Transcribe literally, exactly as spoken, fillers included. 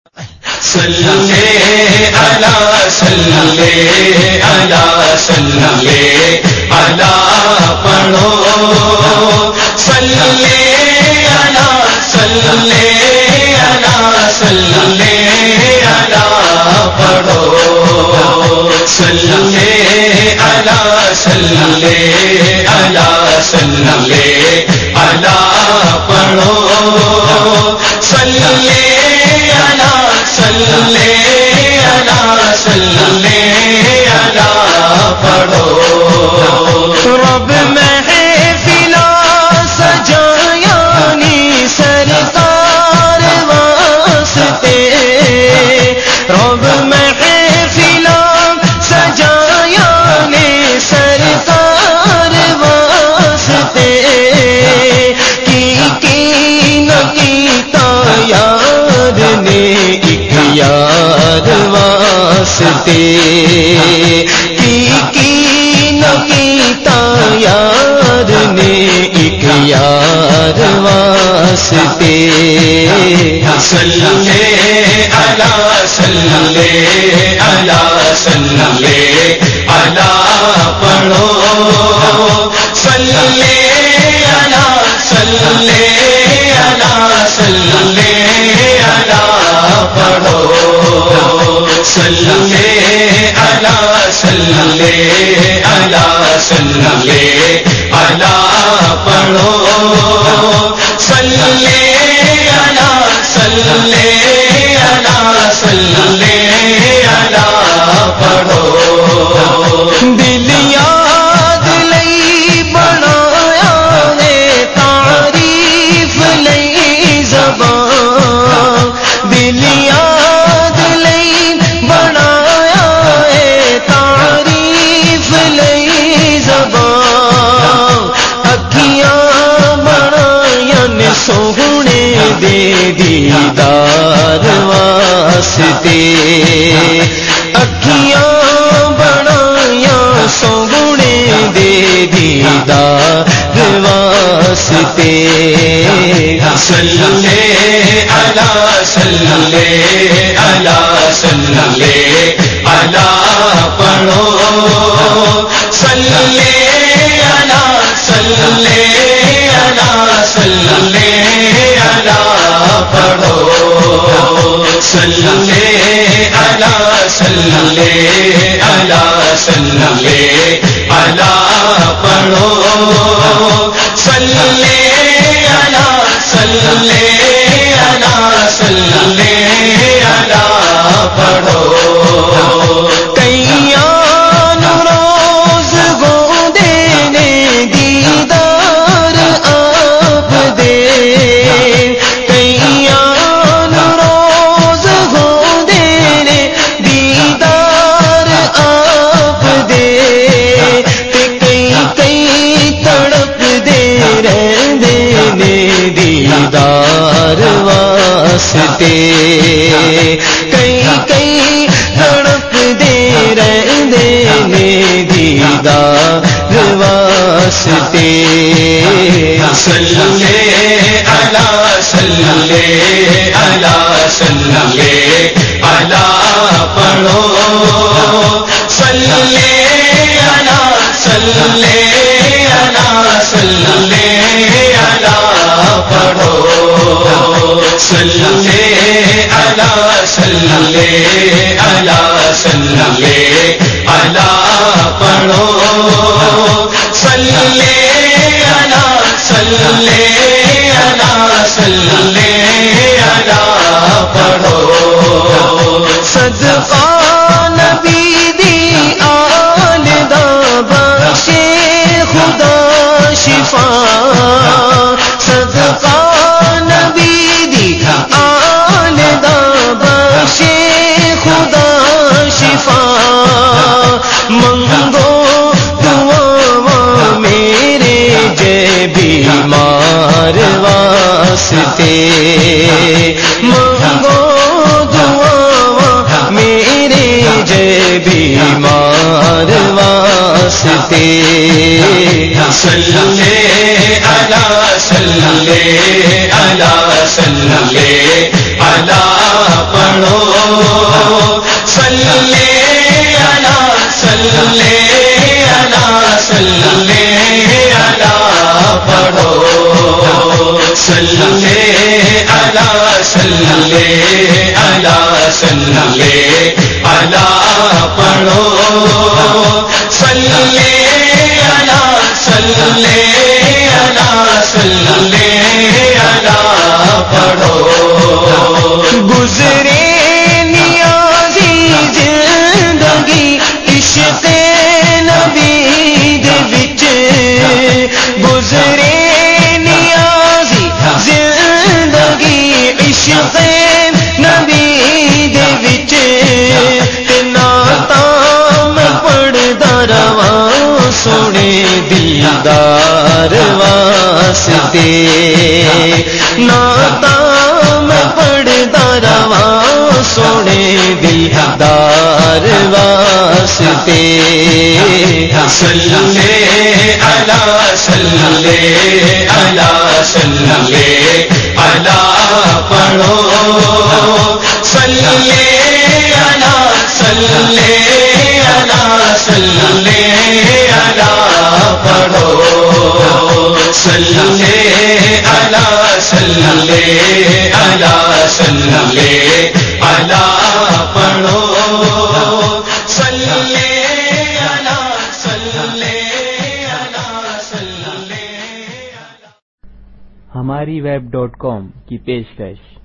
صلی علی صلی علی صلی علی پڑھو صلی علی صلی علی صلی علی پڑھو صلی علی صلی علی صلی علی پڑھو صلی علی صلی علی صلی علی پڑھو رب محفلیں سجایانی سرکار واسطے رب محفلیں سجایانی سرکار واسطے کی کی نکیتا یار نے یار واسطے کی کی نکیتا یار نے ایک یار واسطے صلی علی صلی علی صلی علی پڑھو صلی علی صلی علی صلی علی پڑھو صلی علی صلی علی صلی علی پڑھو صلی علی صلی علی صلی علی پڑھو دل یاد لئی بنایا ہے تعریف لئی زبان دل یاد لئی بنایا ہے تعریف لئی زبان اکھیاں بنایا نے سوہنے دے دیدار واسطے اکھیاں بنایا سوہنے دے دیدار واسطے صلی علی صلی علی صلی علی پڑھو صلی علی صلی علی صلی علی پڑھو صلی علی صلی علی صلی علی پڑھو صلی علی صلی علی صلی علی پڑھو کیان روز گو دینے دیدار آپ دے کیان روز گو دینے دیدار آپ دے کئی کئی تڑپ دے رہندے نے دیدار واسطے کئی کئی تڑپ دے رہندے نے دیدار واسطے صلی علی صلی علی صلی علی پڑھو صلی علی صلی علی صلی علی پڑھو صلی علی صلی علی صلی علی پڑھو صلی علی صلی علی صلی علی پڑھو صدقہ نبی دی آل دا بخشے خدا شفا صدقہ نبی دی آل دا بخشے خدا شفا منگو دعا میرے جے بیمار واسطے منگو دعا میرے جے بیمار واسطے صلی علی صلی علی صلی علی پڑھو علی صلی علی پڑھو صلی علی صلی علی صلی علی پڑھو گزرے نیازی زندگی عشق نبی دے وچ گزرے نیازی زندگی عشق نبی دے وچ تے نعتاں میں پڑھدا رواں سونے دلدار واسطے نعتاں میں پڑھدا رواں سونے دلدار واسطے صلی علی صلی علی صلی علی پڑھو صلی علی صلی علی صلی علی پڑھو صلی علی صلی علی صلی علی پڑھو صلی علی صلی علی صلی ہماری ویب ڈاٹ کام کی پیشکش